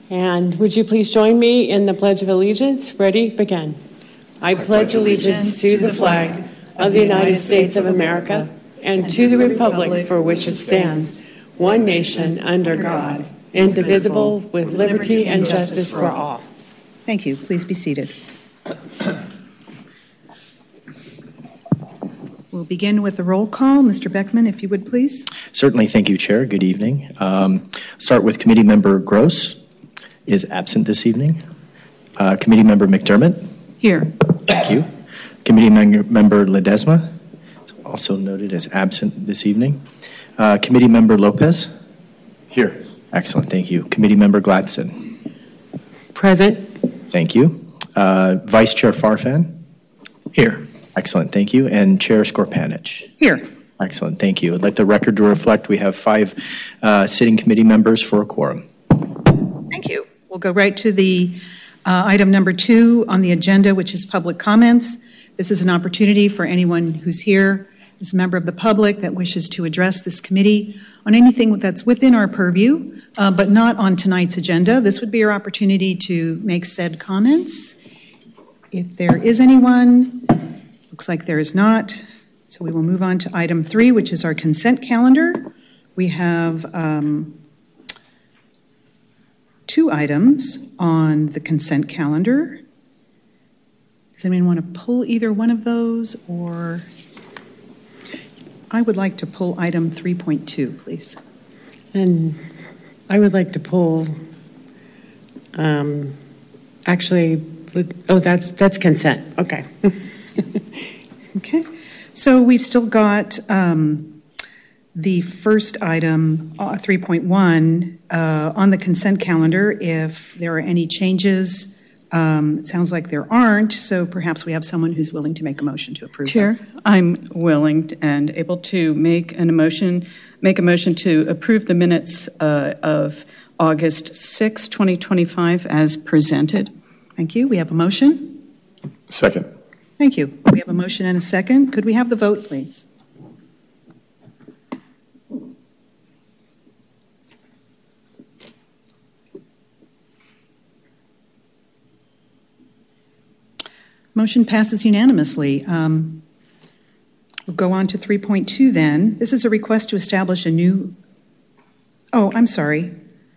And would you please join me in the Pledge of Allegiance? Ready? Begin. I pledge allegiance to the flag of the United States of America and to the republic for which it stands, one nation under God, indivisible, with liberty and justice for all. Thank you. Please be seated. We'll begin with the roll call. Mr. Beckman, if you would, please. Certainly. Thank you, Chair. Good evening. Start with Committee Member Gross is absent this evening. Committee Member McDermott. Here. Thank you. Committee Member Ledesma, also noted as absent this evening. Committee Member Lopez. Here. Excellent. Thank you. Committee Member Gladson. Present. Thank you. Vice Chair Farfan. Here. Excellent. Thank you. And Chair Skorpanich. Here. Excellent. Thank you. I'd like the record to reflect we have 5 sitting committee members for a quorum. Thank you. We'll go right to the item number 2 on the agenda, which is public comments. This is an opportunity for anyone who's here as a member of the public that wishes to address this committee on anything that's within our purview, but not on tonight's agenda. This would be your opportunity to make said comments. If there is anyone, looks like there is not. So we will move on to item 3, which is our consent calendar. We have 2 items on the consent calendar. Does anyone want to pull either one of those, or I would like to pull item 3.2, please. And I would like to pull, that's consent. Okay. Okay. So we've still got the first item, 3.1, on the consent calendar. If there are any changes, it sounds like there aren't, so perhaps we have someone who's willing to make a motion to approve Chair, those. I'm willing and able to make a motion to approve the minutes of August 6, 2025 as presented. Thank you. We have a motion. Second. Thank you. We have a motion and a second. Could we have the vote, please? Motion passes unanimously. We'll go on to 3.2 then. This is a request to establish a new... Oh, I'm sorry.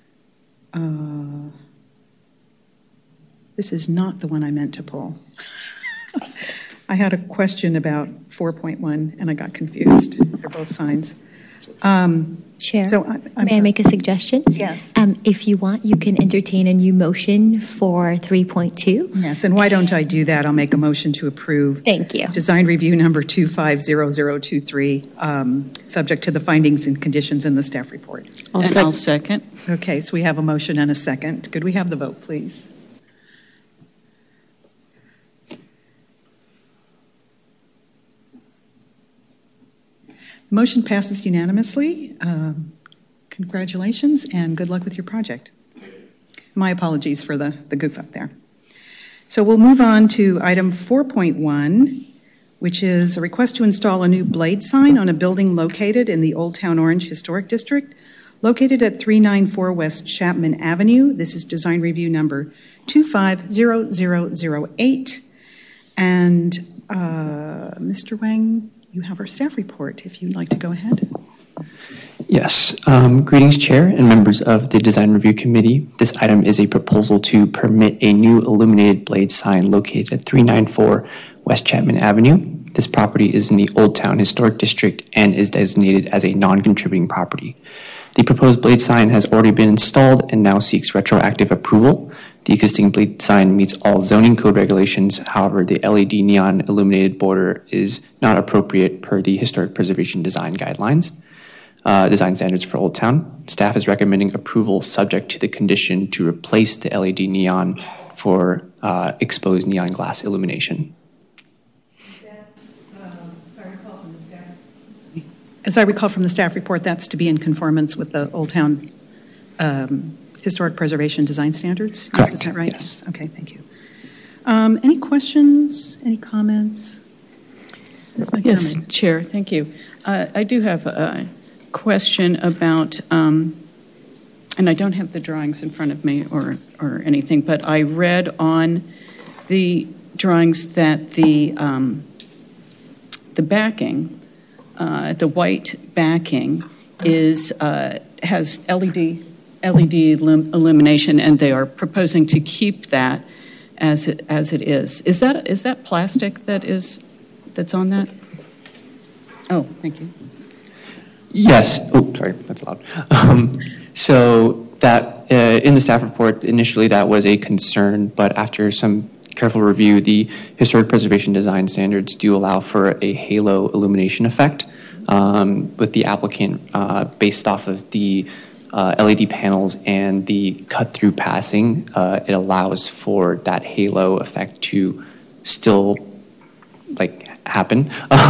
This is not the one I meant to pull. I had a question about 4.1 and I got confused. They're both signs. Chair, so may I make a suggestion? Yes. If you want, you can entertain a new motion for 3.2. Yes, and why don't I do that? I'll make a motion to approve. Thank you. Design review number 250023, subject to the findings and conditions in the staff report. I'll second. Okay, so we have a motion and a second. Could we have the vote, please? Motion passes unanimously. Congratulations and good luck with your project. My apologies for the goof up there. So we'll move on to item 4.1, which is a request to install a new blade sign on a building located in the Old Town Orange Historic District, located at 394 West Chapman Avenue. This is design review number 250008. And Mr. Wang, you have our staff report, if you'd like to go ahead. Yes. Greetings, Chair and members of the Design Review Committee. This item is a proposal to permit a new illuminated blade sign located at 394 West Chapman Avenue. This property is in the Old Town Historic District and is designated as a non-contributing property. The proposed blade sign has already been installed and now seeks retroactive approval. The existing blade sign meets all zoning code regulations. However, the LED neon illuminated border is not appropriate per the Historic Preservation Design Guidelines, design standards for Old Town. Staff is recommending approval subject to the condition to replace the LED neon for exposed neon glass illumination. As I recall from the staff report, that's to be in conformance with the Old Town Historic Preservation Design Standards? Correct. Yes, is that right? Yes. Okay, thank you. Any questions, any comments? Ms. McDermott. Yes, Chair, thank you. I do have a question about and I don't have the drawings in front of me or anything, but I read on the drawings that the backing, the white backing, has LED illumination, and they are proposing to keep that as it is. Is that plastic that's on that? Oh, thank you. Yes. Oh, sorry, that's loud. So that in the staff report, initially that was a concern, but after some careful review, the historic preservation design standards do allow for a halo illumination effect with the applicant based off of the LED panels and the cut-through passing. It allows for that halo effect to still happen.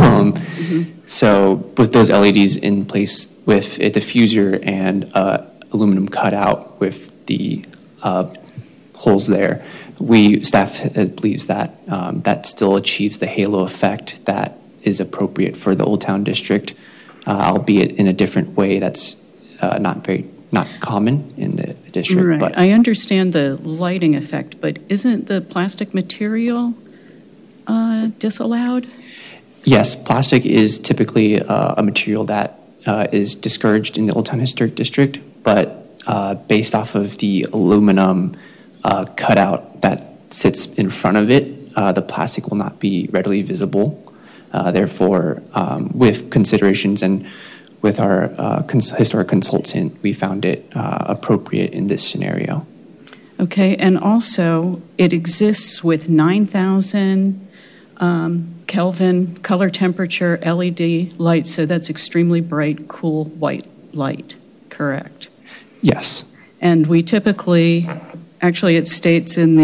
So with those LEDs in place with a diffuser and aluminum cutout with the holes there, staff believes that that still achieves the halo effect that is appropriate for the Old Town District, albeit in a different way that's not common in the district. Right. But I understand the lighting effect, but isn't the plastic material disallowed? yes, plastic is typically a material that is discouraged in the Old Town Historic District, but based off of the aluminum cutout that sits in front of it, the plastic will not be readily visible. Therefore, with considerations and with our historic consultant, we found it appropriate in this scenario. Okay, and also it exists with 9,000 Kelvin color temperature LED light, so that's extremely bright, cool white light, correct? Yes. And we typically, actually it states in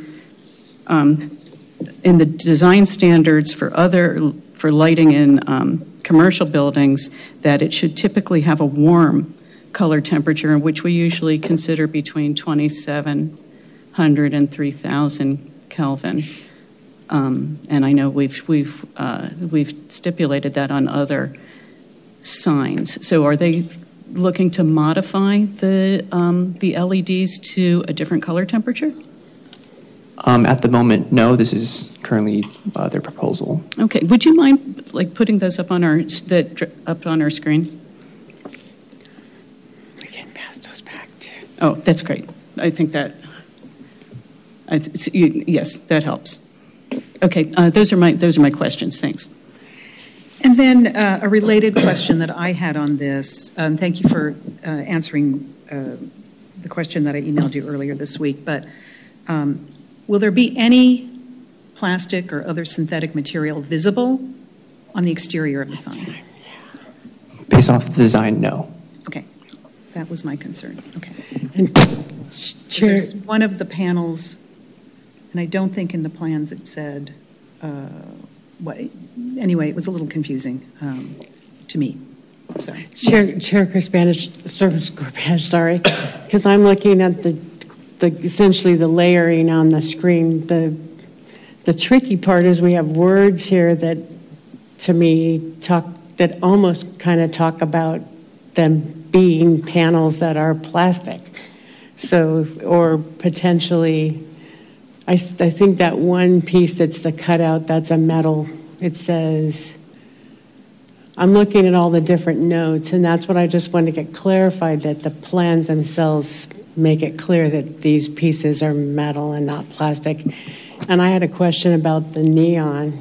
the design standards for lighting in commercial buildings that it should typically have a warm color temperature, which we usually consider between 2,700 and 3,000 Kelvin. And I know we've stipulated that on other signs. So are they looking to modify the LEDs to a different color temperature? At the moment, no. This is currently their proposal. Okay. Would you mind putting those up on our screen? We can pass those back too. Oh, that's great. I think that yes, that helps. Okay. Those are my questions. Thanks. And then a related question that I had on this, thank you for answering the question that I emailed you earlier this week, but will there be any plastic or other synthetic material visible on the exterior of the sign? Based off the design, no. Okay, that was my concern. Okay. And Chair, There's one of the panels, and I don't think in the plans it said, anyway, it was a little confusing to me. So. Chair Scorpanish, sorry, because I'm looking at the essentially the layering on the screen. The tricky part is we have words here that, to me, that almost kind of talk about them being panels that are plastic. So, or potentially, I think that one piece that's the cutout, that's a metal. It says, I'm looking at all the different notes, and that's what I just wanted to get clarified, that the plans themselves make it clear that these pieces are metal and not plastic. And I had a question about the neon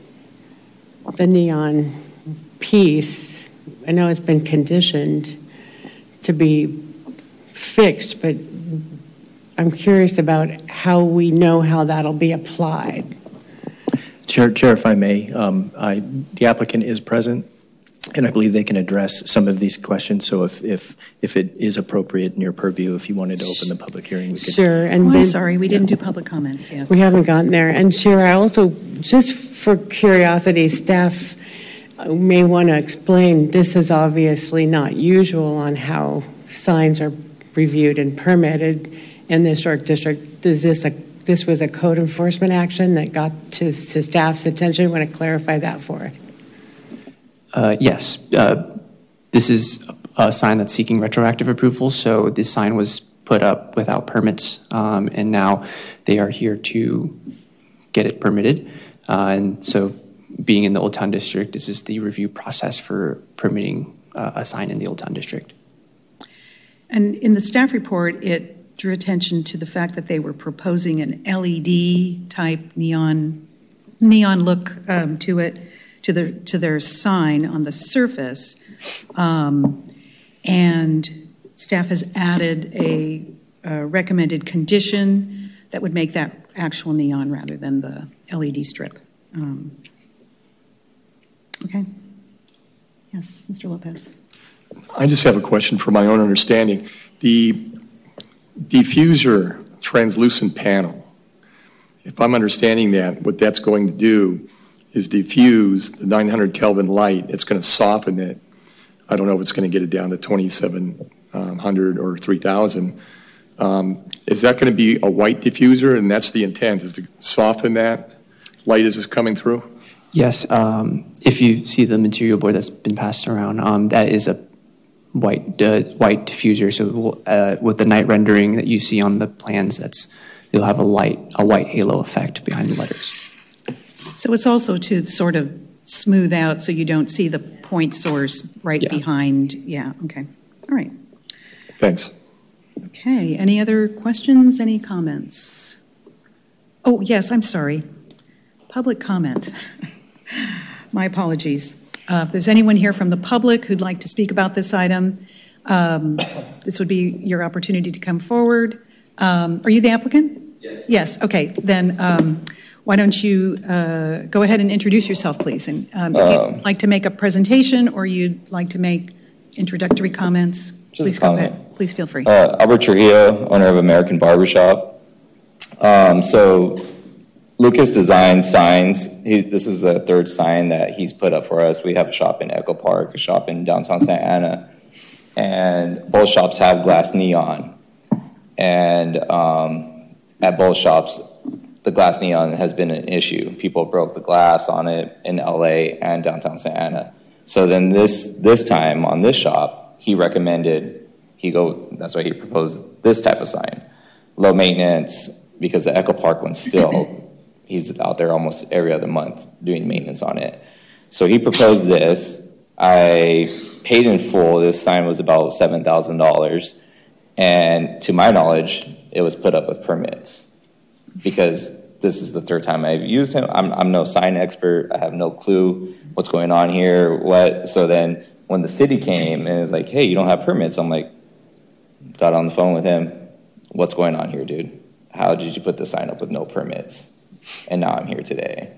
piece. I know it's been conditioned to be fixed, but I'm curious about how we know how that'll be applied. Chair, if I may, the applicant is present, and I believe they can address some of these questions. So if it is appropriate in your purview, if you wanted to open the public hearing, we could. Sure. And I'm sorry, we didn't do public comments, yes. We haven't gotten there. And Chair, I also, just for curiosity, staff may want to explain, this is obviously not usual on how signs are reviewed and permitted in the historic district. This was a code enforcement action that got to staff's attention? Want to clarify that for us? Yes, this is a sign that's seeking retroactive approval. So this sign was put up without permits, and now they are here to get it permitted. And so being in the Old Town District, this is the review process for permitting a sign in the Old Town District. And in the staff report, it drew attention to the fact that they were proposing an LED type neon look to it, to their sign on the surface. And staff has added a recommended condition that would make that actual neon rather than the LED strip. Okay. Yes, Mr. Lopez. I just have a question for my own understanding. The diffuser translucent panel, if I'm understanding that, what that's going to do is diffuse the 900 Kelvin light. It's going to soften it. I don't know if it's going to get it down to 2700 or 3000. Is that going to be a white diffuser? And that's the intent, is to soften that light as it's coming through? Yes, if you see the material board that's been passed around, that is a white diffuser. So with the night rendering that you see on the plans, you'll have a white halo effect behind the letters. So it's also to sort of smooth out so you don't see the point source right behind. Yeah, okay. All right. Thanks. Okay, any other questions, any comments? Oh, yes, I'm sorry. Public comment. My apologies. If there's anyone here from the public who'd like to speak about this item, this would be your opportunity to come forward. Are you the applicant? Yes. Yes, okay. Then why don't you go ahead and introduce yourself, please? And if you'd like to make a presentation or you'd like to make introductory comments, please go ahead. Please feel free. Albert Trujillo, owner of American Barbershop. So Lucas designed signs. This is the third sign that he's put up for us. We have a shop in Echo Park, a shop in downtown Santa Ana, and both shops have glass neon. And at both shops, the glass neon has been an issue. People broke the glass on it in LA and downtown Santa Ana. So then this time on this shop, he recommended, that's why he proposed this type of sign. Low maintenance, because the Echo Park one's still, he's out there almost every other month doing maintenance on it. So he proposed this. I paid in full. This sign was about $7,000. And to my knowledge, it was put up with permits because this is the third time I've used him. I'm no sign expert. I have no clue what's going on here, what. So then when the city came and was like, hey, you don't have permits, I'm like, got on the phone with him. What's going on here, dude? How did you put the sign up with no permits? And now I'm here today.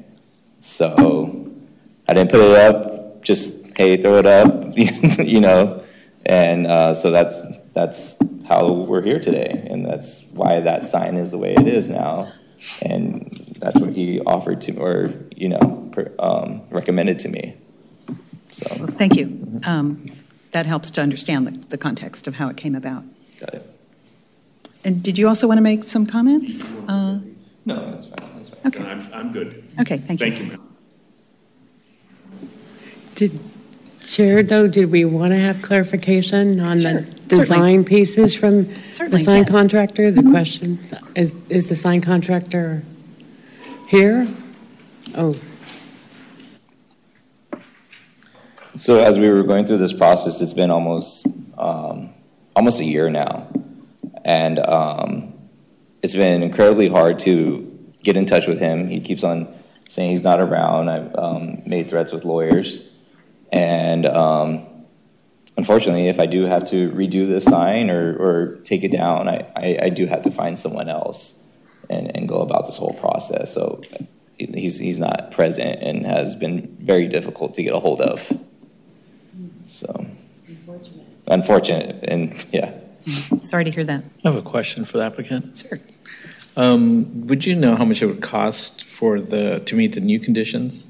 So I didn't put it up, just, hey, throw it up, you know. And so that's how we're here today. And that's why that sign is the way it is now. And that's what he offered to me, or, you know, recommended to me. So. Well, thank you. That helps to understand the context of how it came about. Got it. And did you also want to make some comments? No, that's fine. That's fine. Okay. I'm good. Okay, thank you. Thank you, ma'am. Chair, though, did we want to have clarification on Sure, the design pieces from the sign yes. contractor? The question, is the sign contractor here? Oh. So as we were going through this process, it's been almost a year now. And it's been incredibly hard to get in touch with him. He keeps on saying he's not around. I've made threats with lawyers. And unfortunately, if I do have to redo this sign or take it down, I do have to find someone else and go about this whole process. So he's not present and has been very difficult to get a hold of. So unfortunate, and yeah. Sorry to hear that. I have a question for the applicant. Sure. Would you know how much it would cost to meet the new conditions?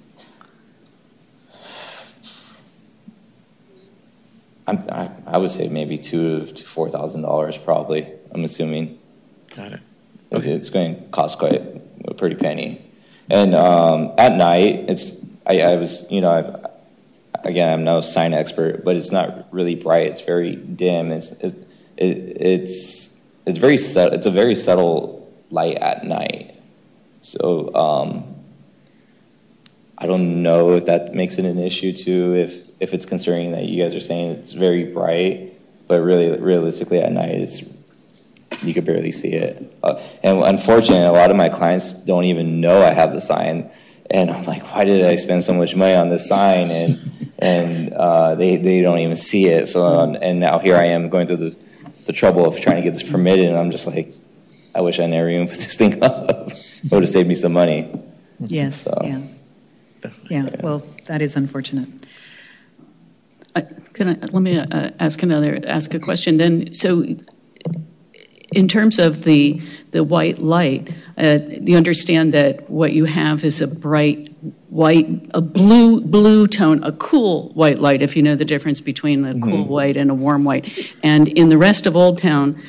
I would say maybe $2,000 to $4,000 probably. I'm assuming. Got it. Okay. It's going to cost quite a pretty penny. And at night, I again, I'm no sign expert, but it's not really bright. It's very dim. It's very subtle. It's a very subtle light at night. So I don't know if that makes it an issue too. If it's concerning that you guys are saying it's very bright, but really realistically at night you could barely see it. And unfortunately, a lot of my clients don't even know I have the sign. And I'm like, why did I spend so much money on this sign? And they don't even see it. So and now here I am going through the trouble of trying to get this permitted, and I'm just like, I wish I never even put this thing up. It would have saved me some money. Yes. So, Yeah. Well, that is unfortunate. Let me ask a question then. So, in terms of the white light, you understand that what you have is a bright white, a blue tone, a cool white light, if you know the difference between a cool white and a warm white. And in the rest of Old Town,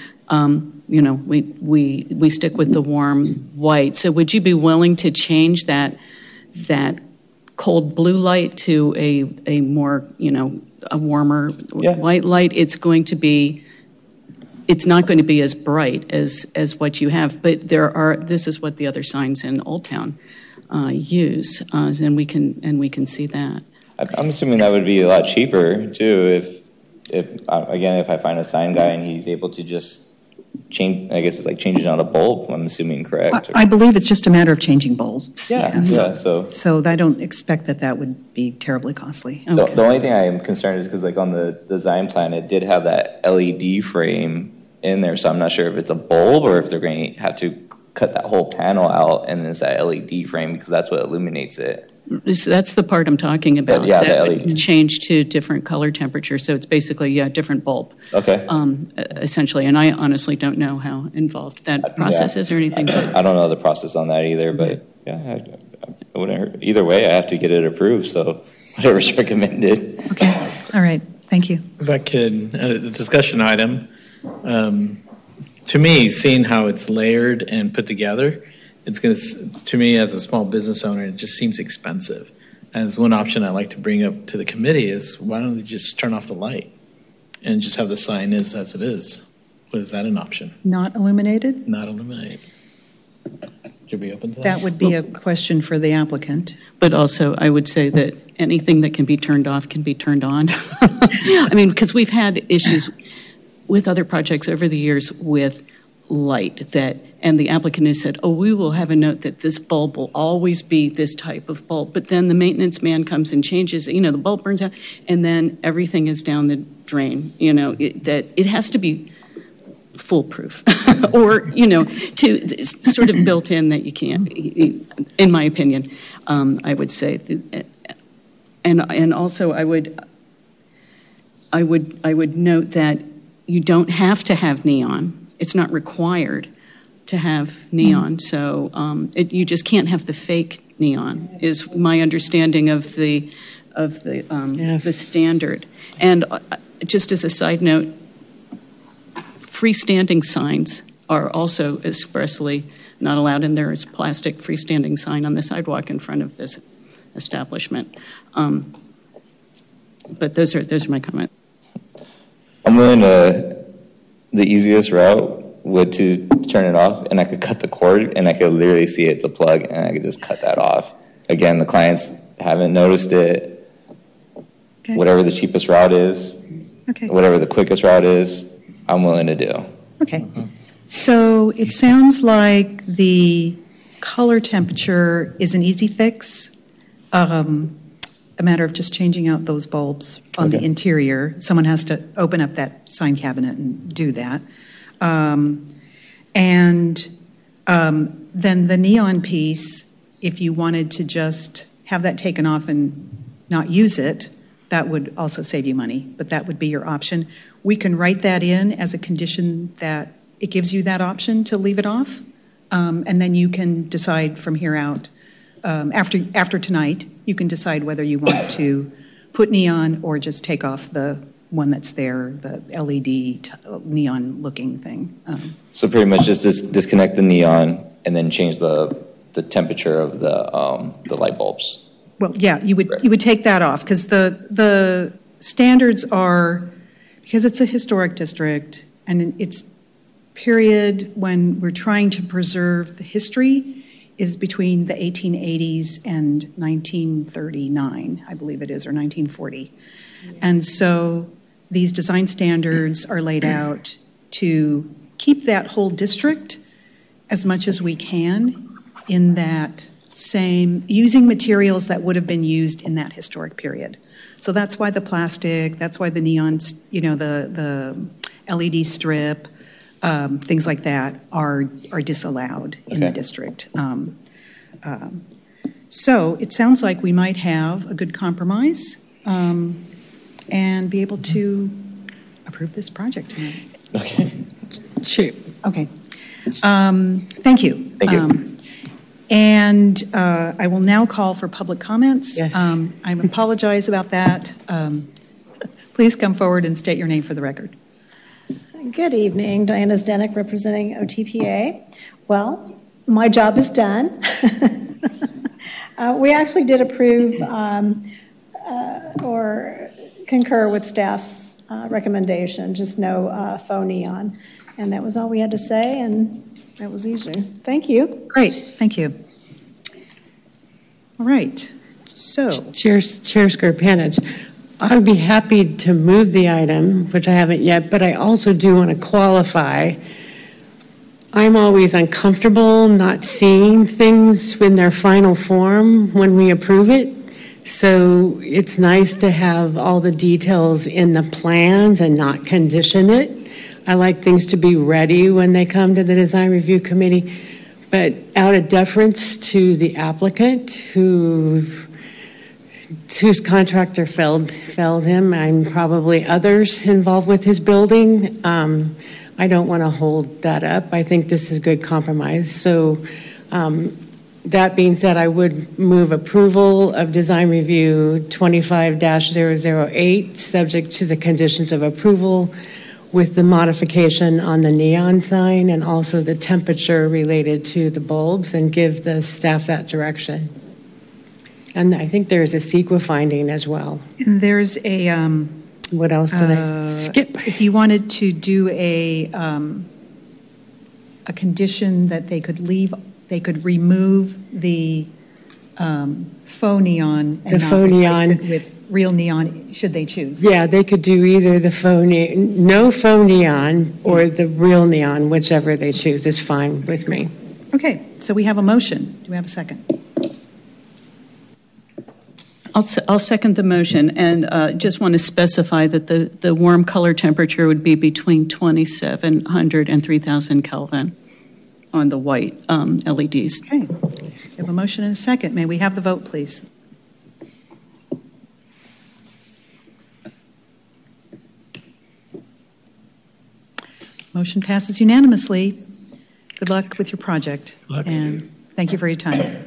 we stick with the warm white. So would you be willing to change that cold blue light to a more, a warmer white light? It's not going to be as bright as what you have, but this is what the other signs in Old Town use, and we can see that. I'm assuming that would be a lot cheaper too if I find a sign guy and he's able to just change. I guess it's like changing out a bulb. I'm assuming, correct? I believe it's just a matter of changing bulbs. Yeah. So I don't expect that would be terribly costly. Okay. The only thing I am concerned is because, like, on the design plan, it did have that LED frame in there, so I'm not sure if it's a bulb or if they're going to have to cut that whole panel out and it's that LED frame because that's what illuminates it. So that's the part I'm talking about. Yeah, that the LED. would change to different color temperature, so it's basically a different bulb. Okay. Essentially, and I honestly don't know how involved that process is or anything. But I don't know the process on that either, but yeah, I wouldn't hurt. Either way, I have to get it approved, so whatever's recommended. Okay. All right. Thank you. If I could, a discussion item. To me, seeing how it's layered and put together, it's going to me as a small business owner, it just seems expensive. As one option I'd like to bring up to the committee is, why don't they just turn off the light and just have the sign as it is? Is that an option? Not illuminated? Not illuminate. Should we open to that? That would be a question for the applicant. But also, I would say that anything that can be turned off can be turned on. I mean, because we've had issues with other projects over the years with light and the applicant has said, we will have a note that this bulb will always be this type of bulb. But then the maintenance man comes and changes, the bulb burns out, and then everything is down the drain. That it has to be foolproof or, to sort of built in that you can't, in my opinion, I would say. And also I would note that you don't have to have neon. It's not required to have neon, so you just can't have the fake neon. Is my understanding of the standard. And just as a side note, freestanding signs are also expressly not allowed, and there is a plastic freestanding sign on the sidewalk in front of this establishment. But those are my comments. I'm willing to. The easiest route would to turn it off, and I could cut the cord, and I could literally see it's a plug, and I could just cut that off. Again, the clients haven't noticed it. Okay. Whatever the cheapest route is, whatever the quickest route is, I'm willing to do. Okay. So it sounds like the color temperature is an easy fix. A matter of just changing out those bulbs on the interior. Someone has to open up that sign cabinet and do that. Then the neon piece, if you wanted to just have that taken off and not use it, that would also save you money, but that would be your option. We can write that in as a condition that it gives you that option to leave it off, and then you can decide from here out, after tonight, you can decide whether you want to put neon or just take off the one that's there, the LED neon-looking thing. So pretty much just disconnect the neon and then change the temperature of the light bulbs. well, yeah, you would take that off, because the standards are, because it's a historic district, and it's period when we're trying to preserve the history is between the 1880s and 1939, I believe it is, or 1940. Yeah. And so these design standards are laid out to keep that whole district as much as we can in that same, using materials that would have been used in that historic period. So that's why the plastic, that's why the neon, the LED strip, things like that are disallowed in the district. So it sounds like we might have a good compromise and be able to approve this project tonight. Okay. Sure. Okay. Thank you. Thank you. And I will now call for public comments. Yes. I apologize about that. Please come forward and state your name for the record. Good evening. Diana Zdenek representing OTPA. Well, my job is done. We actually did approve or concur with staff's recommendation, just no faux neon. And that was all we had to say, and that was easy. Thank you. Great. Thank you. All right. So, Chair Skarpanich, I would be happy to move the item, which I haven't yet, but I also do want to qualify. I'm always uncomfortable not seeing things in their final form when we approve it. So it's nice to have all the details in the plans and not condition it. I like things to be ready when they come to the design review committee, but out of deference to the applicant whose contractor failed him, and probably others involved with his building, I don't want to hold that up. I think this is good compromise. So that being said, I would move approval of design review 25-008, subject to the conditions of approval, with the modification on the neon sign and also the temperature related to the bulbs, and give the staff that direction. And I think there's a CEQA finding as well. And there's a... what else did I skip? If you wanted to do a condition that they could remove the faux neon and not replace it with real neon, should they choose. Yeah, they could do either the no faux neon or the real neon, whichever they choose is fine with me. Okay, so we have a motion. Do we have a second? I'll second the motion, and just want to specify that the warm color temperature would be between 2,700 and 3,000 Kelvin on the white LEDs. Okay, we have a motion and a second. May we have the vote, please? Motion passes unanimously. Good luck with your project. And thank you for your time.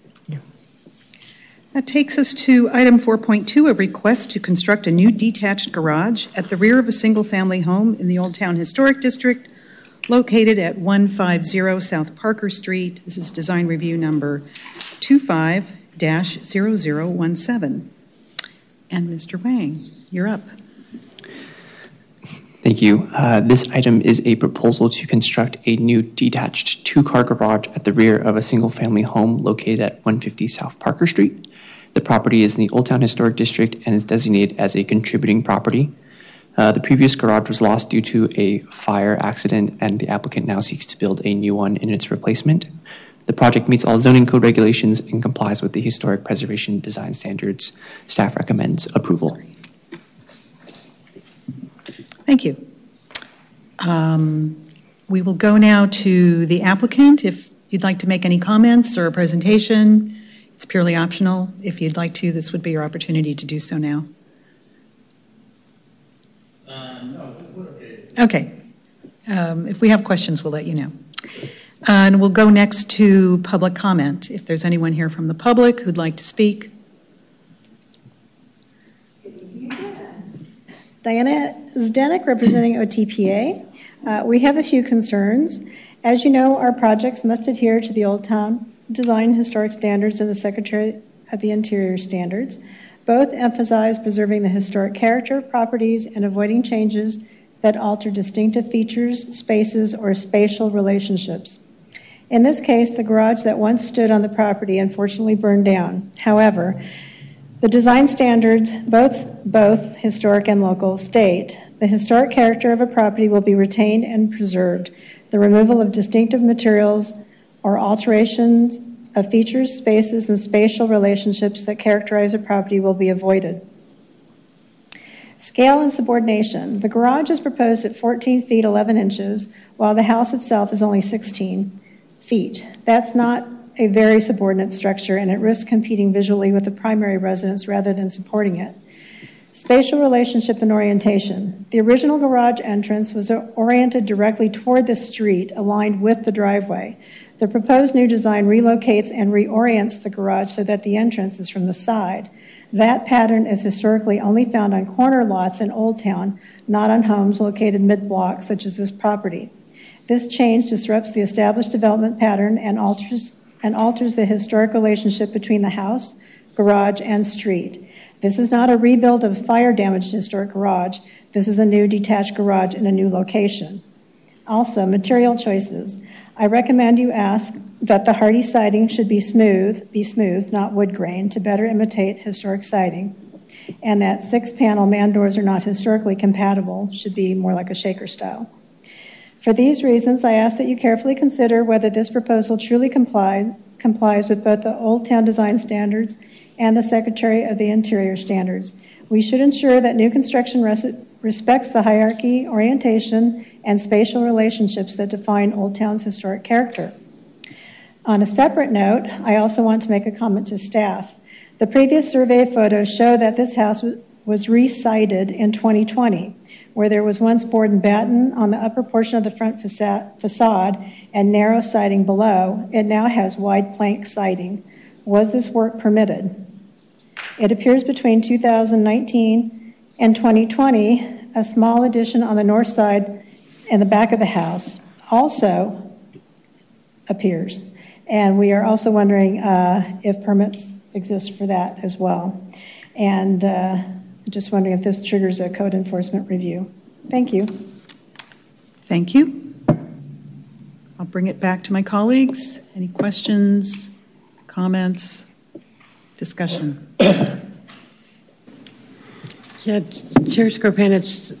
That takes us to item 4.2, a request to construct a new detached garage at the rear of a single-family home in the Old Town Historic District, located at 150 South Parker Street. This is design review number 25-0017. And Mr. Wang, you're up. Thank you. This item is a proposal to construct a new detached two-car garage at the rear of a single-family home located at 150 South Parker Street. The property is in the Old Town Historic District and is designated as a contributing property. The previous garage was lost due to a fire accident, and the applicant now seeks to build a new one in its replacement. The project meets all zoning code regulations and complies with the historic preservation design standards. Staff recommends approval. Thank you. We will go now to the applicant. If you'd like to make any comments or a presentation, it's purely optional. If you'd like to, this would be your opportunity to do so now. No, we're okay. Okay. If we have questions, we'll let you know. And we'll go next to public comment. If there's anyone here from the public who'd like to speak. Diana Zdenek representing OTPA. We have a few concerns. As you know, our projects must adhere to the Old Town Design Historic Standards of the Secretary of the interior standards. Both emphasize preserving the historic character, properties, and avoiding changes that alter distinctive features, spaces, or spatial relationships. In this case, the garage that once stood on the property unfortunately burned down. However, the design standards, both historic and local, state the historic character of a property will be retained and preserved. The removal of distinctive materials or alterations of features, spaces, and spatial relationships that characterize a property will be avoided. Scale and subordination. The garage is proposed at 14 feet 11 inches, while the house itself is only 16 feet. That's not a very subordinate structure, and it risks competing visually with the primary residence rather than supporting it. Spatial relationship and orientation. The original garage entrance was oriented directly toward the street, aligned with the driveway. The proposed new design relocates and reorients the garage so that the entrance is from the side. That pattern is historically only found on corner lots in Old Town, not on homes located mid-block, such as this property. This change disrupts the established development pattern and alters the historic relationship between the house, garage, and street. This is not a rebuild of fire-damaged historic garage. This is a new detached garage in a new location. Also, material choices. I recommend you ask that the hardy siding should be smooth, not wood grain, to better imitate historic siding, and that 6-panel man doors are not historically compatible, should be more like a shaker style. For these reasons, I ask that you carefully consider whether this proposal truly complies with both the Old Town Design Standards and the Secretary of the Interior Standards. We should ensure that new construction respects the hierarchy, orientation, and spatial relationships that define Old Town's historic character. On a separate note, I also want to make a comment to staff. The previous survey photos show that this house was re-sided in 2020, where there was once board and batten on the upper portion of the front facade and narrow siding below. It now has wide plank siding. Was this work permitted? It appears between 2019 and 2020, a small addition on the north side and the back of the house also appears. And we are also wondering if permits exist for that as well. And just wondering if this triggers a code enforcement review. Thank you. Thank you. I'll bring it back to my colleagues. Any questions, comments, discussion? Yeah, Chair Skorpanich,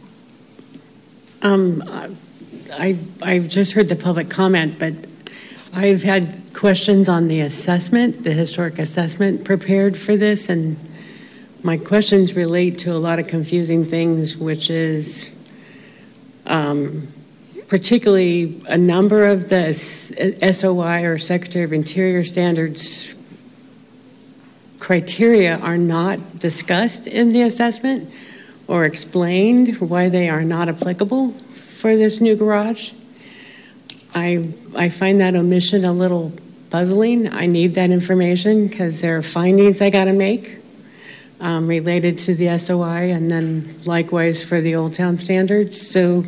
I've just heard the public comment, but I've had questions on the assessment, the historic assessment prepared for this, and my questions relate to a lot of confusing things, which is particularly a number of the SOI or Secretary of Interior Standards criteria are not discussed in the assessment or explained why they are not applicable for this new garage. I find that omission a little puzzling. I need that information because there are findings I got to make related to the SOI and then likewise for the Old Town Standards. So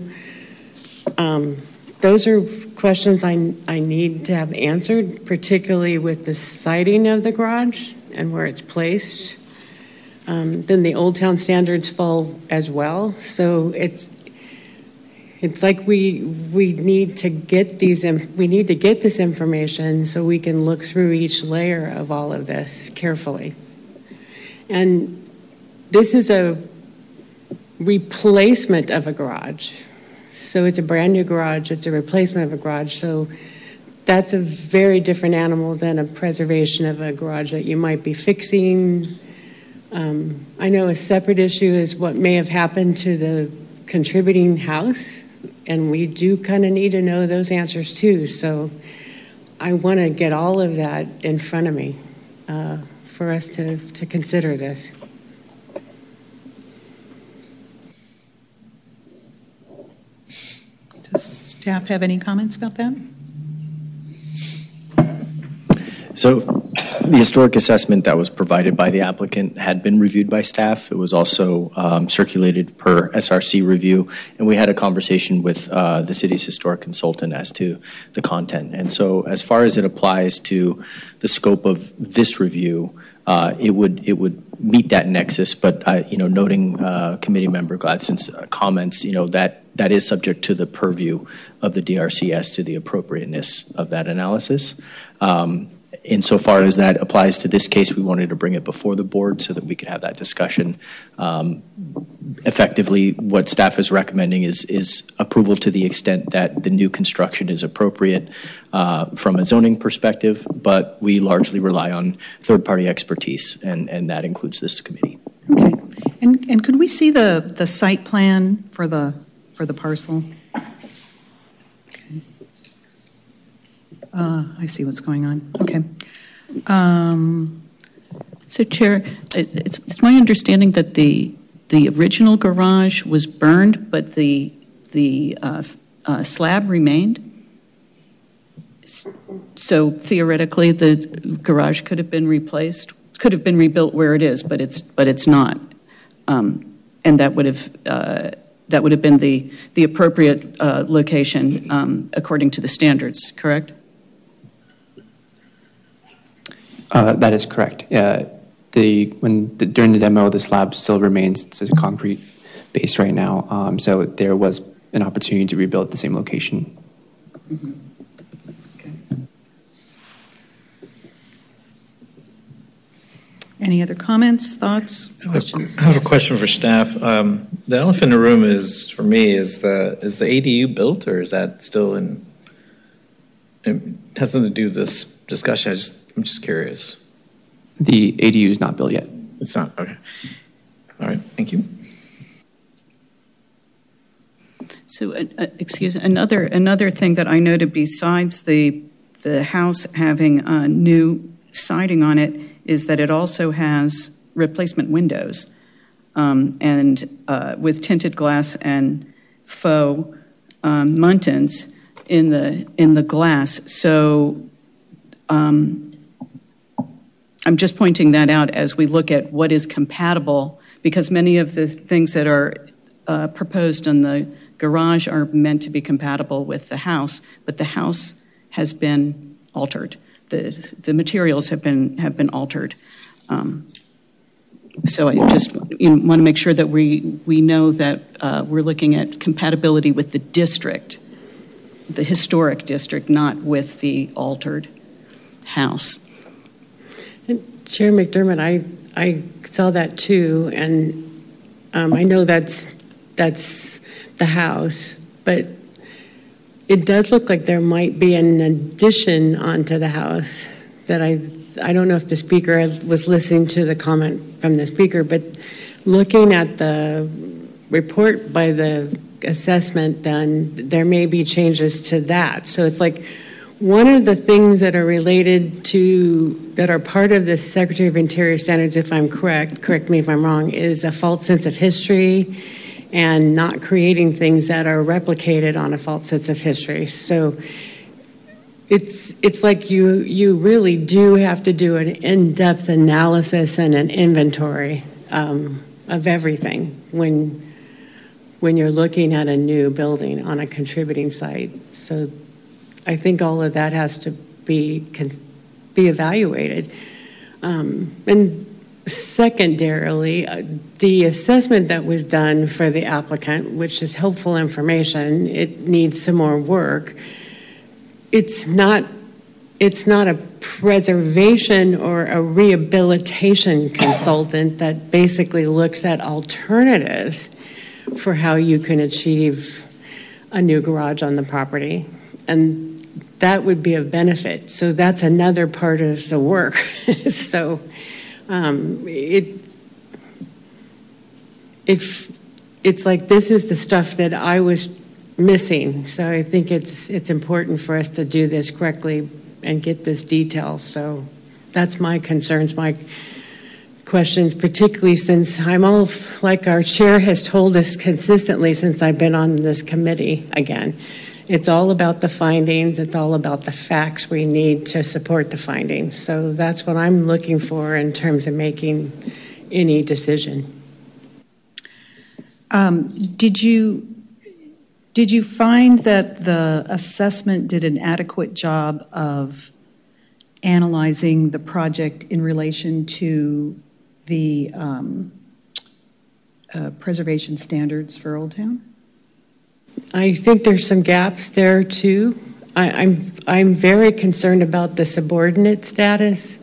those are questions I need to have answered, particularly with the siding of the garage and where it's placed. Then the Old Town Standards fall as well. So it's like we need to get this information so we can look through each layer of all of this carefully. And this is a replacement of a garage. So it's a brand new garage, it's a replacement of a garage. So that's a very different animal than a preservation of a garage that you might be fixing. I know a separate issue is what may have happened to the contributing house, and we do kind of need to know those answers too. So I want to get all of that in front of me for us to consider this. Does staff have any comments about that? So the historic assessment that was provided by the applicant had been reviewed by staff. It was also circulated per SRC review, and we had a conversation with the city's historic consultant as to the content. And so as far as it applies to the scope of this review, it would meet that nexus. But noting Committee Member Gladson's comments, that is subject to the purview of the DRC as to the appropriateness of that analysis. Insofar as that applies to this case, we wanted to bring it before the board so that we could have that discussion. Effectively, what staff is recommending is approval to the extent that the new construction is appropriate from a zoning perspective, but we largely rely on third-party expertise, and that includes this committee. Okay. And could we see the site plan for the parcel? I see what's going on. Okay. So, Chair, it's my understanding that the original garage was burned, but the slab remained. So theoretically, the garage could have been replaced, could have been rebuilt where it is, but it's not, and that would have been the appropriate location according to the standards. Correct? That is correct. During the demo, the slab still remains. It's a concrete base right now. So there was an opportunity to rebuild the same location. Mm-hmm. Okay. Any other comments, thoughts, questions? I have a question for staff. The elephant in the room is the ADU built, or is that still in? It has nothing to do with this discussion. I'm just curious. The ADU is not built yet. It's not? Okay. All right. Thank you. So, another thing that I noted besides the house having new siding on it is that it also has replacement windows and with tinted glass and faux muntins in the glass. So I'm just pointing that out as we look at what is compatible, because many of the things that are proposed in the garage are meant to be compatible with the house, but the house has been altered. The materials have been altered. So I just want to make sure that we know that we're looking at compatibility with the district, the historic district, not with the altered house. Chair McDermott, I saw that too, and I know that's the house, but it does look like there might be an addition onto the house that I don't know if the speaker was listening to the comment from the speaker, but looking at the report by the assessment done, there may be changes to that. So it's like one of the things that are related to, that are part of the Secretary of Interior standards, if I'm correct me if I'm wrong, is a false sense of history and not creating things that are replicated on a false sense of history. So it's like you really do have to do an in-depth analysis and an inventory of everything when you're looking at a new building on a contributing site. So I think all of that has to be evaluated. And secondarily, the assessment that was done for the applicant, which is helpful information, it needs some more work. It's not a preservation or a rehabilitation consultant that basically looks at alternatives for how you can achieve a new garage on the property. And that would be a benefit. So that's another part of the work. So it's like this is the stuff that I was missing. So I think it's important for us to do this correctly and get this detail. So that's my concerns, my questions, particularly since I'm all, like our chair has told us consistently since I've been on this committee again. It's all about the findings. It's all about the facts we need to support the findings. So that's what I'm looking for in terms of making any decision. Did you find that the assessment did an adequate job of analyzing the project in relation to the preservation standards for Old Town? I think there's some gaps there too. I'm very concerned about the subordinate status.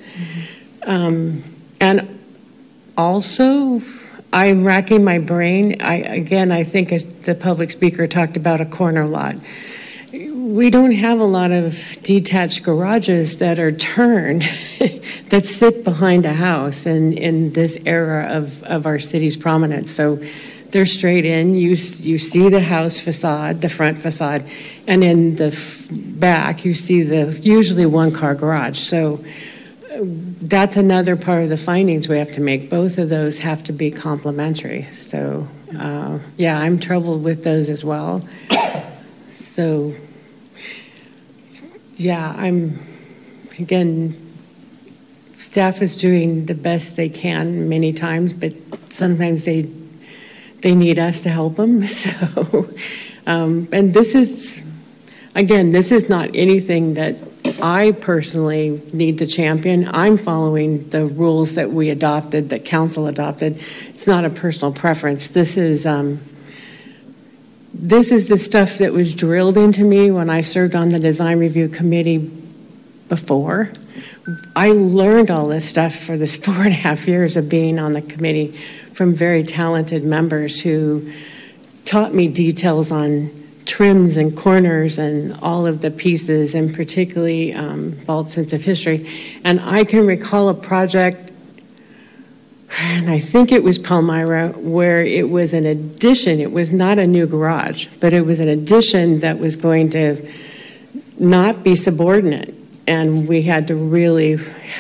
And also, I'm racking my brain. I think as the public speaker talked about a corner lot. We don't have a lot of detached garages that are turned that sit behind a house in this era of our city's prominence. So they're straight in. You see the house facade, the front facade, and in the back you see the usually one-car garage. So that's another part of the findings we have to make. Both of those have to be complementary. So yeah, I'm troubled with those as well. So yeah, again, staff is doing the best they can many times, but sometimes they need us to help them. So, and this is not anything that I personally need to champion. I'm following the rules that we adopted, that council adopted. It's not a personal preference. This is the stuff that was drilled into me when I served on the design review committee before. I learned all this stuff for this 4.5 years of being on the committee from very talented members who taught me details on trims and corners and all of the pieces, and particularly Vault's sense of history. And I can recall a project, and I think it was Palmyra, where it was an addition. It was not a new garage, but it was an addition that was going to not be subordinate. And we had to really,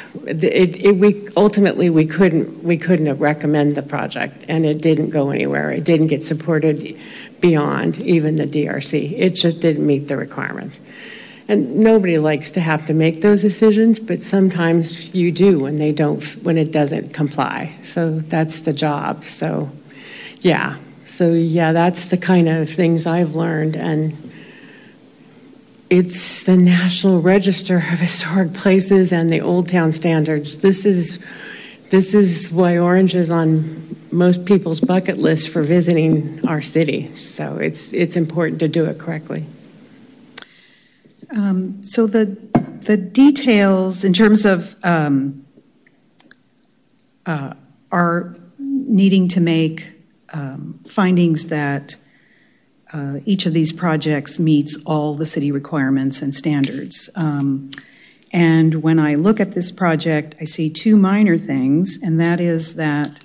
we couldn't recommend the project, and it didn't go anywhere. It didn't get supported beyond even the DRC. It just didn't meet the requirements. And nobody likes to have to make those decisions, but sometimes you do when it doesn't comply. So that's the job. So yeah, that's the kind of things I've learned. And it's the National Register of Historic Places and the Old Town Standards. This is why Orange is on most people's bucket list for visiting our city. So it's important to do it correctly. So the details in terms of are needing to make findings that each of these projects meets all the city requirements and standards. And when I look at this project, I see two minor things, and that is that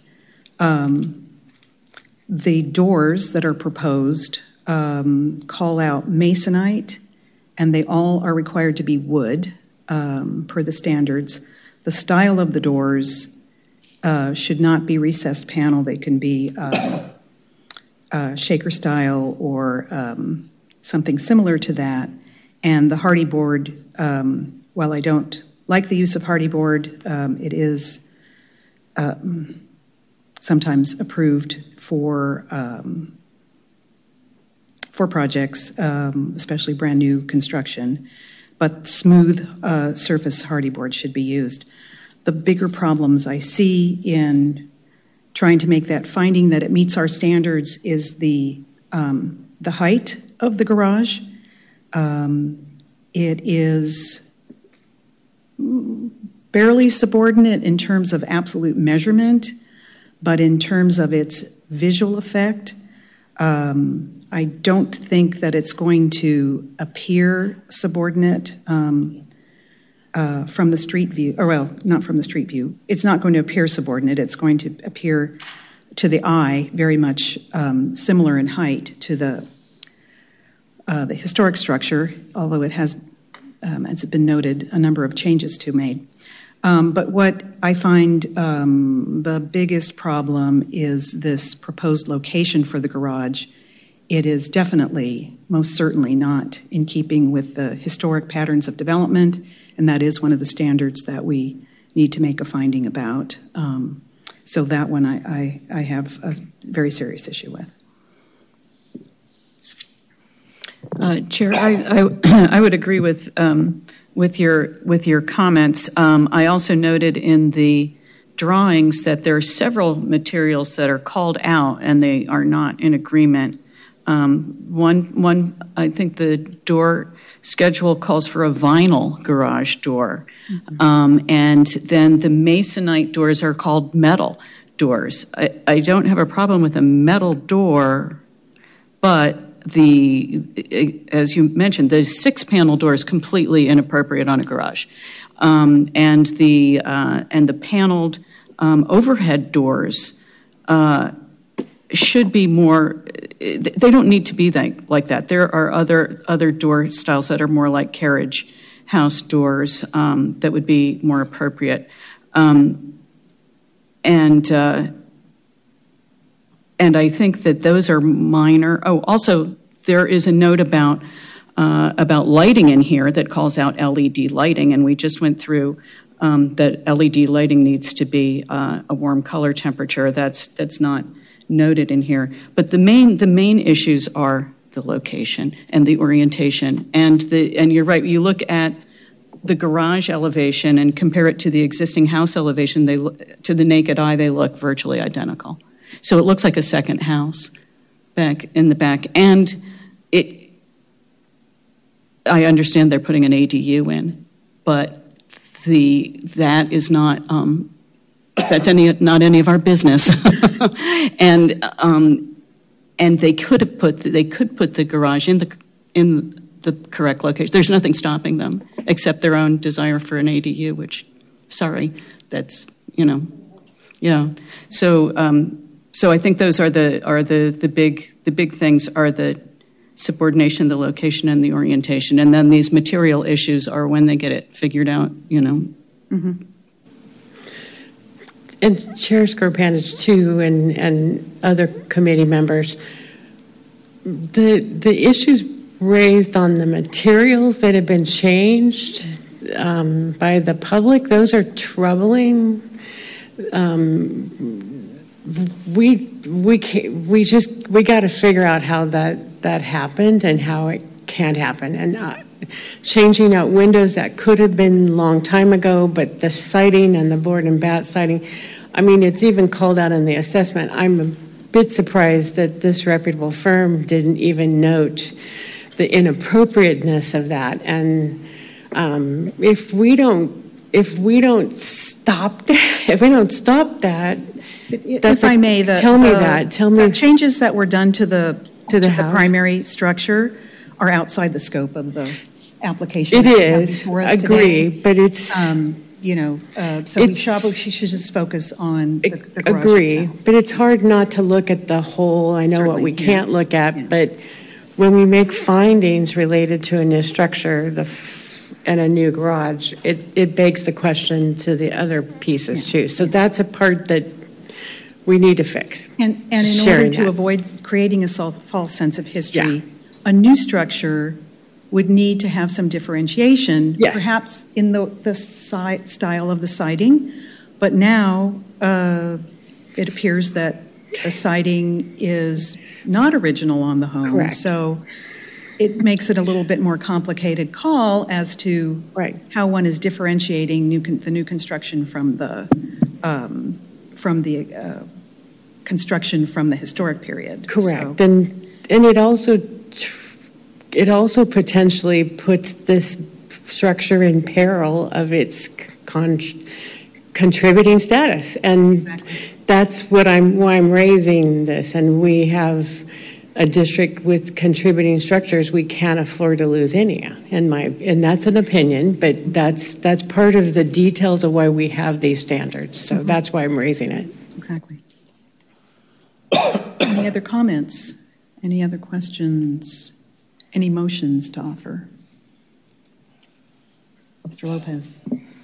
the doors that are proposed call out masonite, and they all are required to be wood per the standards. The style of the doors should not be recessed panel. They can be shaker style or something similar to that. And the hardy board, while I don't like the use of hardy board, it is sometimes approved for projects, especially brand new construction. But smooth surface hardy board should be used. The bigger problems I see in trying to make that finding that it meets our standards is the height of the garage. It is barely subordinate in terms of absolute measurement, but in terms of its visual effect, I don't think that it's going to appear subordinate from the street view, or well, not from the street view. It's not going to appear subordinate. It's going to appear to the eye very much similar in height to the historic structure, although it has, as has been noted, a number of changes to made. But what I find the biggest problem is this proposed location for the garage. It is definitely, most certainly not in keeping with the historic patterns of development, and that is one of the standards that we need to make a finding about. So that one I have a very serious issue with. Chair, I would agree with your comments. I also noted in the drawings that there are several materials that are called out and they are not in agreement. One, I think the door schedule calls for a vinyl garage door, and then the masonite doors are called metal doors. I don't have a problem with a metal door, but as you mentioned, the 6-panel door is completely inappropriate on a garage, and the paneled overhead doors should be more. They don't need to be like that. There are other door styles that are more like carriage house doors that would be more appropriate, and I think that those are minor. Oh, also there is a note about lighting in here that calls out LED lighting, and we just went through that LED lighting needs to be a warm color temperature. That's not noted in here. But the main issues are the location and the orientation, and you're right. You look at the garage elevation and compare it to the existing house elevation. To the naked eye, they look virtually identical. So it looks like a second house back in the back, and I understand they're putting an ADU in, but that is not that's not any of our business. And they could put the garage in the correct location. There's nothing stopping them except their own desire for an ADU, which, sorry, that's yeah. So I think those are the big things are the subordination, the location, and the orientation, and then these material issues are when they get it figured out. Mm-hmm. And Chair Skorpanich, too, and other committee members, the issues raised on the materials that have been changed by the public, those are troubling. We got to figure out how that happened and how it can't happen. And changing out windows that could have been a long time ago, but the siding and the board and bat siding, I mean, it's even called out in the assessment. I'm a bit surprised that this reputable firm didn't even note the inappropriateness of that. And if we don't stop that, if I may, tell me the changes that were done to the primary structure are outside the scope of the application. It is. Agree, but it's so we should just focus on the garage agree, itself. But it's hard not to look at the whole. I know certainly, what we can't look at, but when we make findings related to a new structure and a new garage, it begs the question to the other pieces too. So that's a part that we need to fix. And in order to avoid creating a false sense of history, a new structure would need to have some differentiation, perhaps in the style of the siding. But now it appears that the siding is not original on the home. Correct. So it makes it a little bit more complicated call as to how one is differentiating the new construction from the construction from the historic period. Correct. So. And it also potentially puts this structure in peril of its contributing status, and that's why I'm raising this. And we have a district with contributing structures. We can't afford to lose any. And that's an opinion, but that's part of the details of why we have these standards. So that's why I'm raising it. Exactly. Any other comments? Any other questions? Any motions to offer? Mr. Lopez.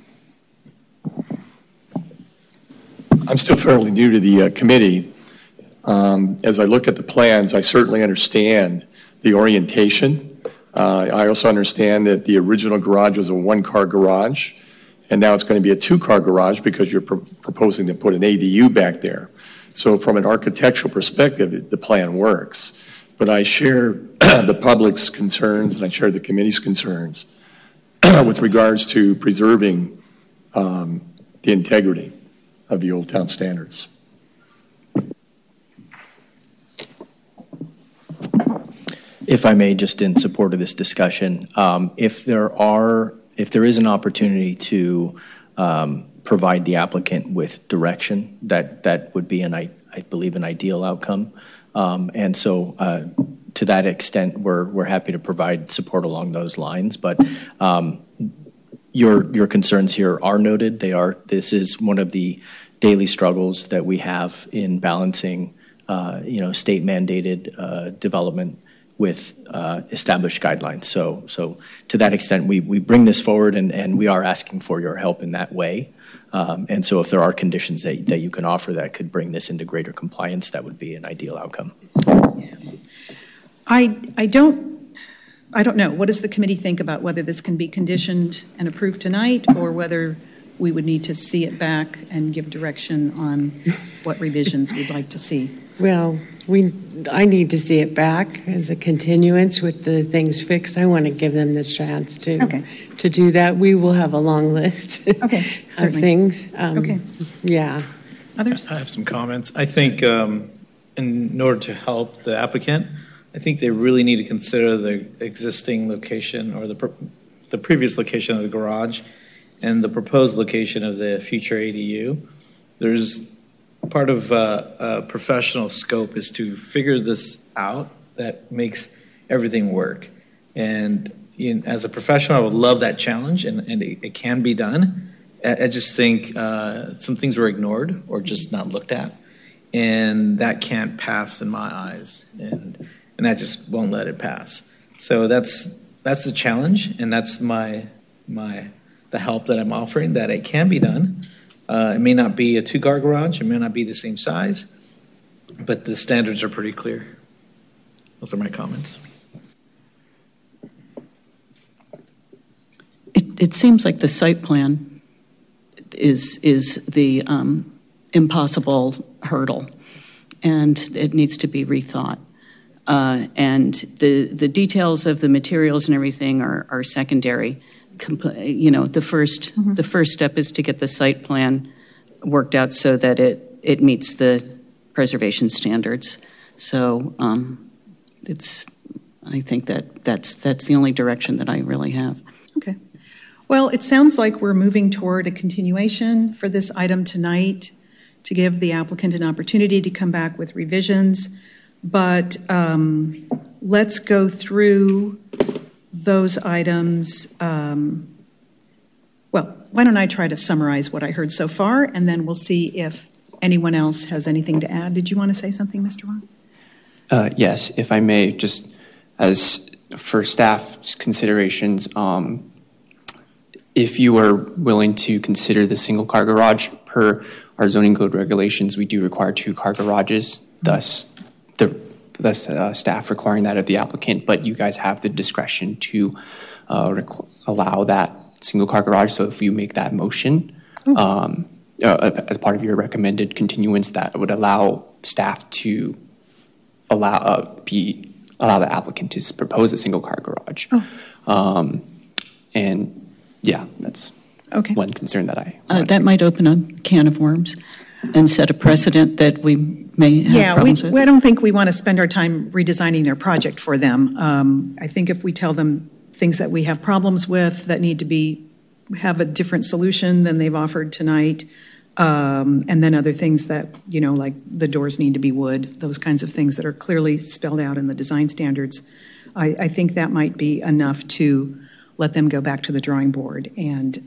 I'm still fairly new to the committee. As I look at the plans, I certainly understand the orientation. I also understand that the original garage was a one-car garage, and now it's going to be a two-car garage because you're proposing to put an ADU back there. So from an architectural perspective, the plan works. But I share the public's concerns, and I share the committee's concerns with regards to preserving the integrity of the Old Town standards. If I may, just in support of this discussion, if there is an opportunity to provide the applicant with direction, that would be I believe an ideal outcome. And so to that extent, we're happy to provide support along those lines. But your concerns here are noted. This is one of the daily struggles that we have in balancing, state mandated development with established guidelines. So to that extent, we bring this forward and we are asking for your help in that way. And so if there are conditions that you can offer that could bring this into greater compliance, that would be an ideal outcome. Yeah. I don't know. What does the committee think about whether this can be conditioned and approved tonight, or whether we would need to see it back and give direction on what revisions we'd like to see? Well, I need to see it back as a continuance with the things fixed. I want to give them the chance to do that. We will have a long list of things. Yeah. Others? I have some comments. I think in order to help the applicant, I think they really need to consider the existing location or the previous location of the garage and the proposed location of the future ADU. There's part of a professional scope is to figure this out that makes everything work. And as a professional, I would love that challenge, and it can be done. I just think some things were ignored or just not looked at, and that can't pass in my eyes, and I just won't let it pass. So that's the challenge, and that's the help that I'm offering, that it can be done. It may not be a two-car garage, it may not be the same size, but the standards are pretty clear. Those are my comments. It seems like the site plan is the impossible hurdle, and it needs to be rethought. And the details of the materials and everything are secondary. The first step is to get the site plan worked out so that it meets the preservation standards. So I think that's the only direction that I really have. Okay. Well, it sounds like we're moving toward a continuation for this item tonight to give the applicant an opportunity to come back with revisions. But let's go through those items. Well, why don't I try to summarize what I heard so far, and then we'll see if anyone else has anything to add. Did you want to say something, Mr. Wong? Yes, if I may, just as for staff considerations, if you are willing to consider the single-car garage, per our zoning code regulations, we do require two-car garages, thus staff requiring that of the applicant, but you guys have the discretion to allow that single-car garage. So if you make that motion as part of your recommended continuance, that would allow staff to allow the applicant to propose a single-car garage. And yeah, that's one concern that I that might open a can of worms and set a precedent that we may have problems with. I don't think we want to spend our time redesigning their project for them. I think if we tell them things that we have problems with that need to have a different solution than they've offered tonight, and then other things that, like the doors need to be wood, those kinds of things that are clearly spelled out in the design standards, I think that might be enough to let them go back to the drawing board and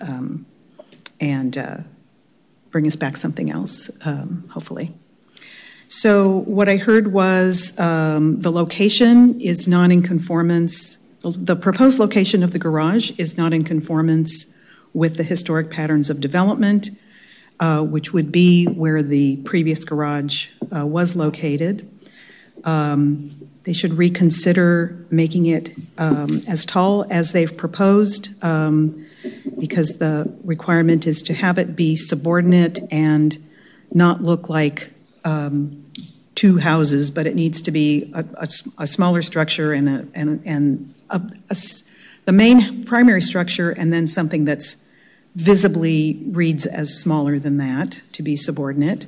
bring us back something else, hopefully. So what I heard was the location is not in conformance. The proposed location of the garage is not in conformance with the historic patterns of development, which would be where the previous garage was located. They should reconsider making it as tall as they've proposed, because the requirement is to have it be subordinate and not look like two houses, but it needs to be a smaller structure and the main primary structure, and then something that's visibly reads as smaller than that to be subordinate.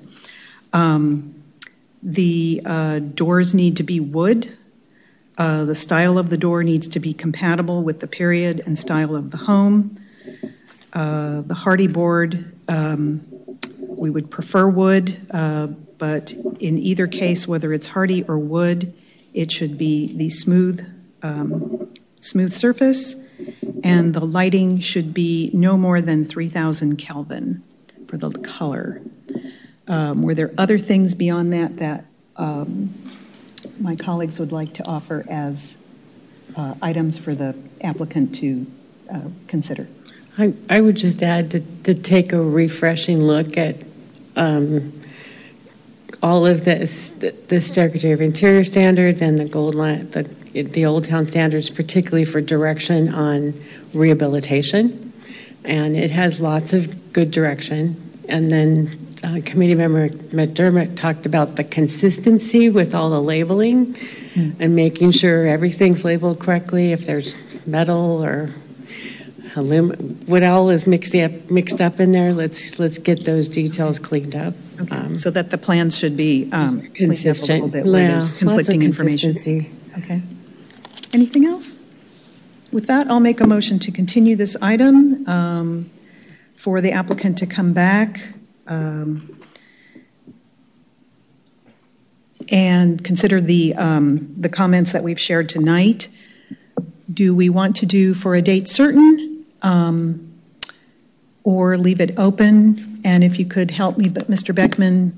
The doors need to be wood. The style of the door needs to be compatible with the period and style of the home. The hardy board, we would prefer wood, but in either case, whether it's hardy or wood, it should be the smooth surface, and the lighting should be no more than 3,000 Kelvin for the color. Were there other things beyond that my colleagues would like to offer as items for the applicant to consider? I would just add to take a refreshing look at all of this, the Secretary of Interior standards and the Gold Line, the Old Town standards, particularly for direction on rehabilitation. And it has lots of good direction. And then Committee Member McDermott talked about the consistency with all the labeling and making sure everything's labeled correctly. If there's metal or aluminum, what all is mixed up in there, let's get those details cleaned up. Okay. So that the plans should be consistent. A little bit where there's conflicting information. Okay. Anything else? With that, I'll make a motion to continue this item for the applicant to come back and consider the comments that we've shared tonight. Do we want to do for a date certain or leave it open? And if you could help me, Mr. Beckman,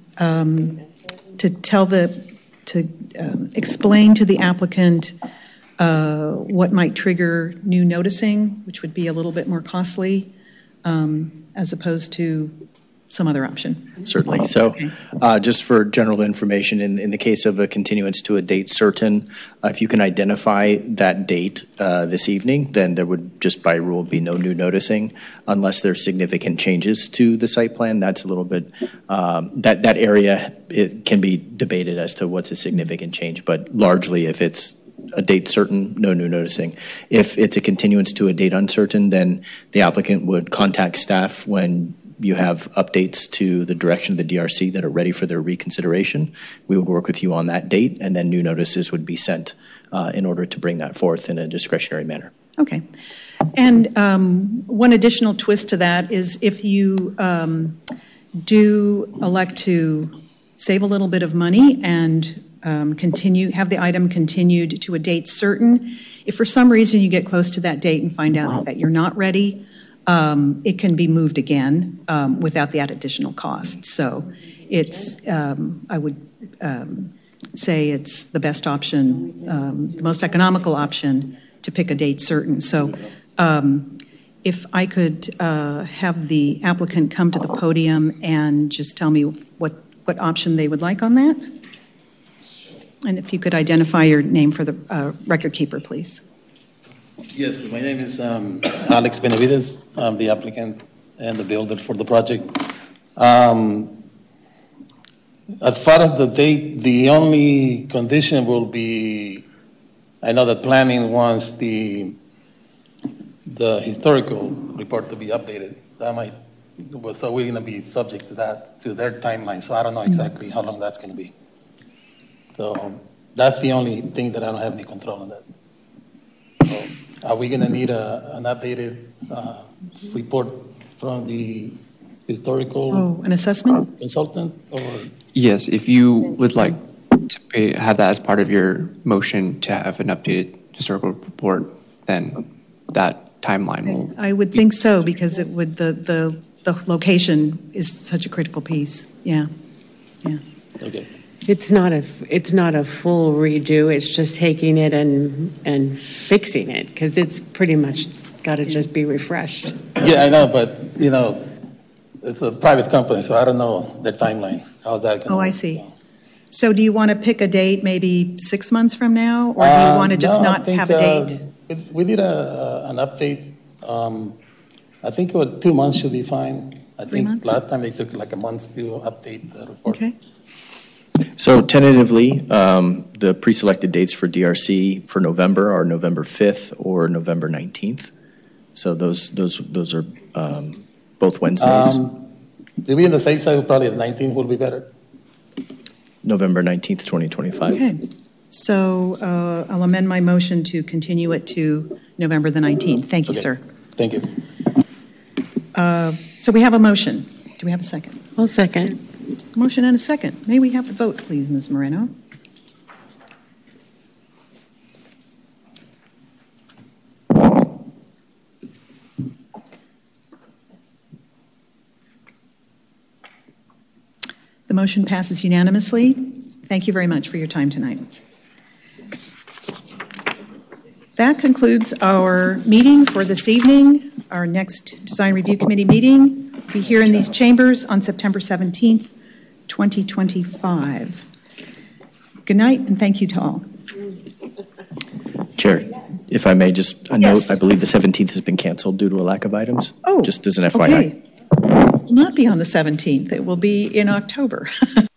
to explain to the applicant what might trigger new noticing, which would be a little bit more costly, as opposed to some other option. Certainly. So just for general information, in the case of a continuance to a date certain, if you can identify that date this evening, then there would just by rule be no new noticing unless there's significant changes to the site plan. That's a little bit, that area, it can be debated as to what's a significant change, but largely if it's a date certain, no new noticing. If it's a continuance to a date uncertain, then the applicant would contact staff when you have updates to the direction of the DRC that are ready for their reconsideration. We would work with you on that date, and then new notices would be sent in order to bring that forth in a discretionary manner. Okay. And one additional twist to that is if you do elect to save a little bit of money and have the item continued to a date certain, if for some reason you get close to that date and find out that you're not ready, it can be moved again without the additional cost. So it's, I would say it's the best option, the most economical option to pick a date certain. So if I could have the applicant come to the podium and just tell me what option they would like on that. And if you could identify your name for the record keeper, please. Yes, my name is Alex Benavides. I'm the applicant and the builder for the project. As far as the date, the only condition will be, I know that planning wants the historical report to be updated. That might, so we're going to be subject to that, to their timeline. So I don't know exactly how long that's going to be. So that's the only thing that I don't have any control on that. So are we going to need an updated report from the historical an assessment consultant? Or? Yes, if you would like to have that as part of your motion to have an updated historical report, then that timeline will. I would think so, because it would the location is such a critical piece. Yeah. Okay. It's not a full redo. It's just taking it and fixing it, because it's pretty much got to just be refreshed. Yeah, I know, but it's a private company, so I don't know their timeline. How's that going? Oh, I see. So do you want to pick a date, maybe 6 months from now, or do you want to just not have a date? We did an update. I think 2 months should be fine. I think last time they took like a month to update the report. Okay. So tentatively, the pre-selected dates for DRC for November are November 5th or November 19th. So those are both Wednesdays. To be on the safe side, probably the 19th would be better. November 19th, 2025. Okay. So I'll amend my motion to continue it to November the 19th. Thank you, Okay. sir. Thank you. So we have a motion. Do we have a second? I'll second. Motion and a second. May we have the vote, please, Ms. Moreno? The motion passes unanimously. Thank you very much for your time tonight. That concludes our meeting for this evening. Our next Design Review Committee meeting will be here in these chambers on September 17th, 2025. Good night, and thank you to all. Chair, if I may, just a Yes. note, I believe the 17th has been canceled due to a lack of items. Oh, Just as an FYI. okay. It will not be on the 17th. It will be in October.